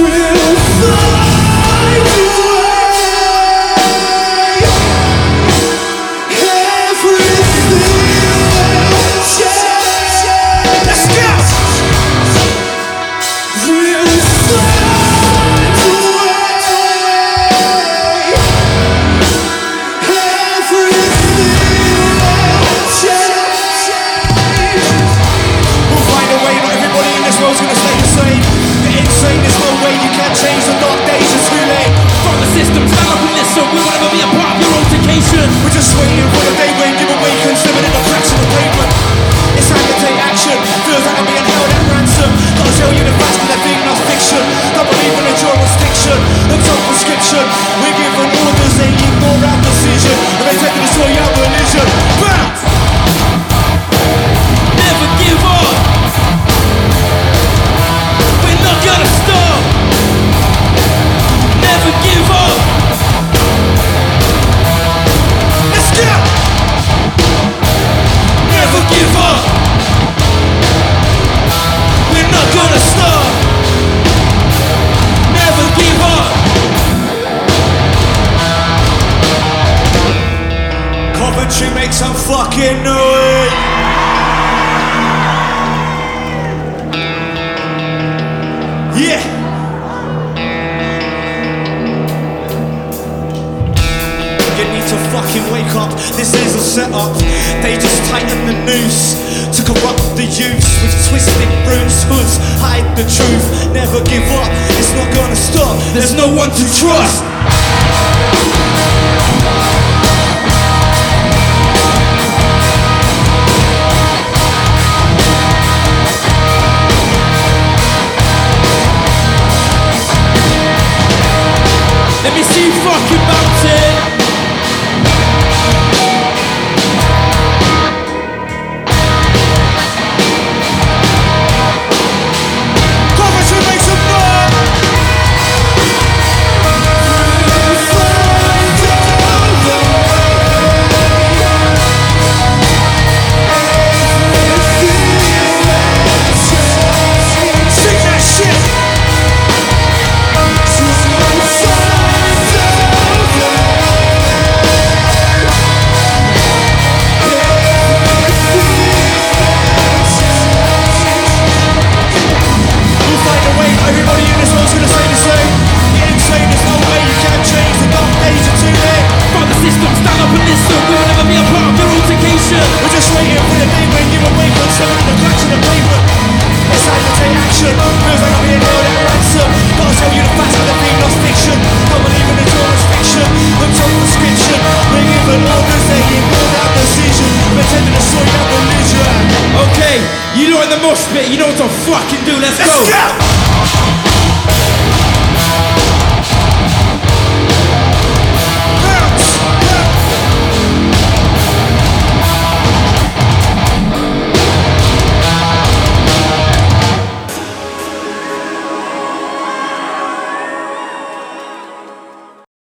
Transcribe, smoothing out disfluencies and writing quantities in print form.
We're just waiting for the day when you awaken, slipping in the cracks of the pavement. It's time to take action, feels like I'm being held at ransom. Gotta tell you the facts, but they're being non-fiction. Don't believe in the jurisdiction, look on prescription. We're given orders, they ignore our decision, and they take to destroy our religion. Bounce! Never give up. We're not gonna stop. Never give up. Never give up. We're not gonna stop. Never give up. Coventry, make some fucking noise. Yeah. You need to fucking wake up, this is a setup. They just tighten the noose to corrupt the youth with twisted roots, hoods, hide the truth. Never give up, it's not gonna stop. There's no one to trust. Let me see you fucking bounce it. We're just waiting for the day when you awaken, slipping in the cracks of the pavement. It's time to take action, feels like I'm being held at ransom. Gotta tell you the facts, but they're being non-fiction. Don't believe in the jurisdiction, look on prescription. We're given orders, they ignore our decision. Pretending to destroy our religion. Okay, you know in the mosh pit, you know what to fucking do, let's go. Let's go!